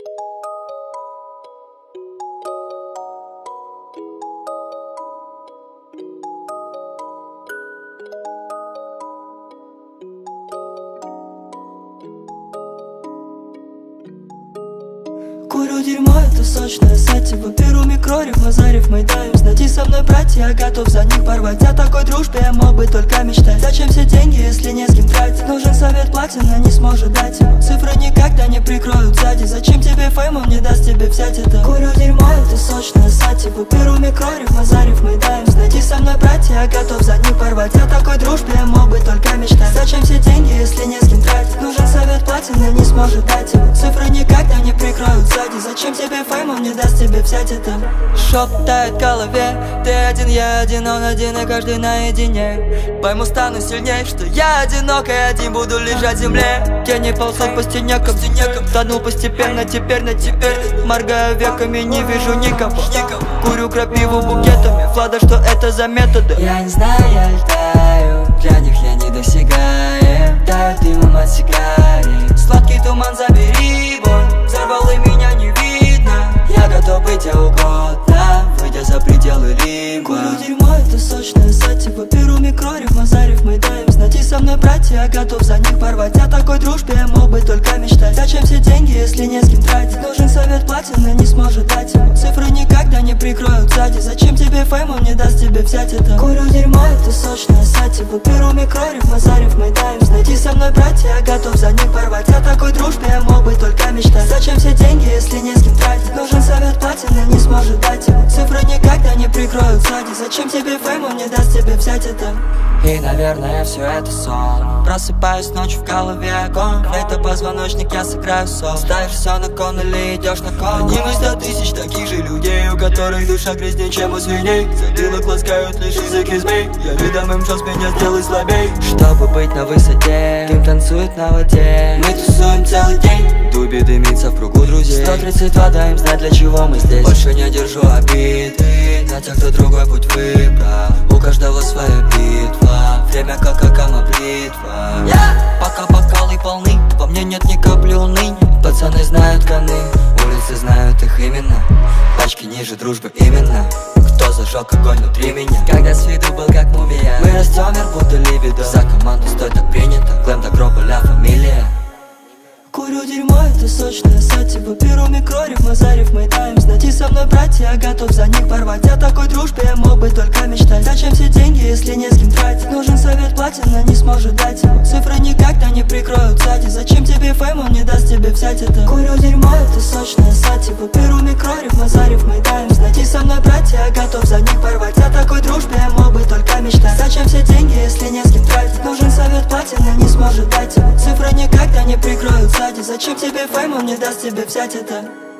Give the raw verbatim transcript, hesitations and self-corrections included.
Курю дерьмо, это сочное сативо. Беру микрориф, Мазарев, Майдаев. Найди со мной братья, я готов за них порвать. О такой дружбе я мог бы только мечтать. Зачем все деньги, если не с кем тратить? Нужен совет, платина не сможет дать его. Цифры никогда не прикроют сзади. Зачем тебе фейм, он не даст тебе взять это? Курю дерьмо, это сочное сативо. Беру микрориф, Мазарев, Майдаев. Найди со мной братья, я готов за них порвать. О такой дружбе я мог бы только мечтать. Зачем все деньги, если не с кем тратить? Нужен совет, платина не сможет дать его. Цифры никогда не прикроют сзади. Зачем тебе фейм, он не даст тебе взять это? Шептает в голове, ты один, я один, он один, и каждый наедине. Пойму, стану сильней, что я одинок, и один буду лежать в земле. Тени ползут по стенекам, тонул постепенно, теперь на теперь. Моргаю веками, не вижу никого. Курю крапиву букетами, Влада, что это за методы? Я не знаю, я летаю, для них я недосягаем. Дают дымом от сигарет, сладкий туман забери, бой. Взорвал и меня не видно. Я готов быть где угодно, выйдя за пределы лимба. Курю дерьмо, это сочное сативо. Беру микрориф, Мазарев, Майдаев. Найди со мной братья, я готов за них порвать. О такой дружбе я мог бы только мечтать. Зачем все деньги, если не с кем тратить? Нужен совет, платина не сможет дать его. Цифры никогда не прикроют сзади. Зачем тебе фейм, он не даст тебе взять это? Курю дерьмо, это сочное сативо. Беру микрориф, Мазарев, Майдаев. Найди со мной братья, я готов за них порвать. О такой дружбе я мог бы только мечтать. Зачем все деньги, если не с кем тратить? Нужен совет, платина не сможет дать его. Цифры никогда не прикроют сзади. Зачем тебе фейм, он не даст тебе взять это? И, наверное, все это сон. Просыпаюсь ночью, в голове огонь. Флейта, позвоночник, я сыграю сон. Ставишь все на кон или идешь на кон. Одним из ста тысяч таких же людей, у которых душа грязнее, чем у свиней. Затылок ласкают лишь языки змей. Я видом им шанс меня сделать слабей. Чтобы быть на высоте, дым танцует на воде. Мы тусуем целый день, Дуби дымится в кругу друзей. сто тридцать два даем знать, для чего мы здесь. Больше не держу обид на тех, кто другой путь выбрал. У каждого своя битва, время как Акама бритва. yeah! Пока бокалы полны, во мне нет ни капли уныния. Пацаны знают коны, улицы знают их именно. Пачки ниже дружбы именно. Кто зажег огонь внутри меня? Когда с виду был как мумия. Мы растем, мир будто либидо. За команду стой, так принято. Глэм до гроба, ля фамилия. Курю дерьмо, это сочное сативо. Беру микрориф, Мазарев, Майдаев. Найди со мной братья, я готов за них порвать. О такой дружбе я мог бы только мечтать. Зачем все деньги, если не с кем тратить? Нужен совет, платина не сможет дать его. Цифры никогда не прикроют сзади. Зачем тебе фейм, он не даст тебе взять это? Курю дерьмо, это сочное сативо. Беру микрориф, Мазарев, Майдаев. Найди со мной братья, я готов за них порвать. О такой дружбе я мог бы только мечтать. Зачем все деньги, если не с кем тратить? Нужен совет, платина не сможет дать его. Цифры никогда не прикроют сзади. Зачем тебе фейм, он не даст тебе взять это?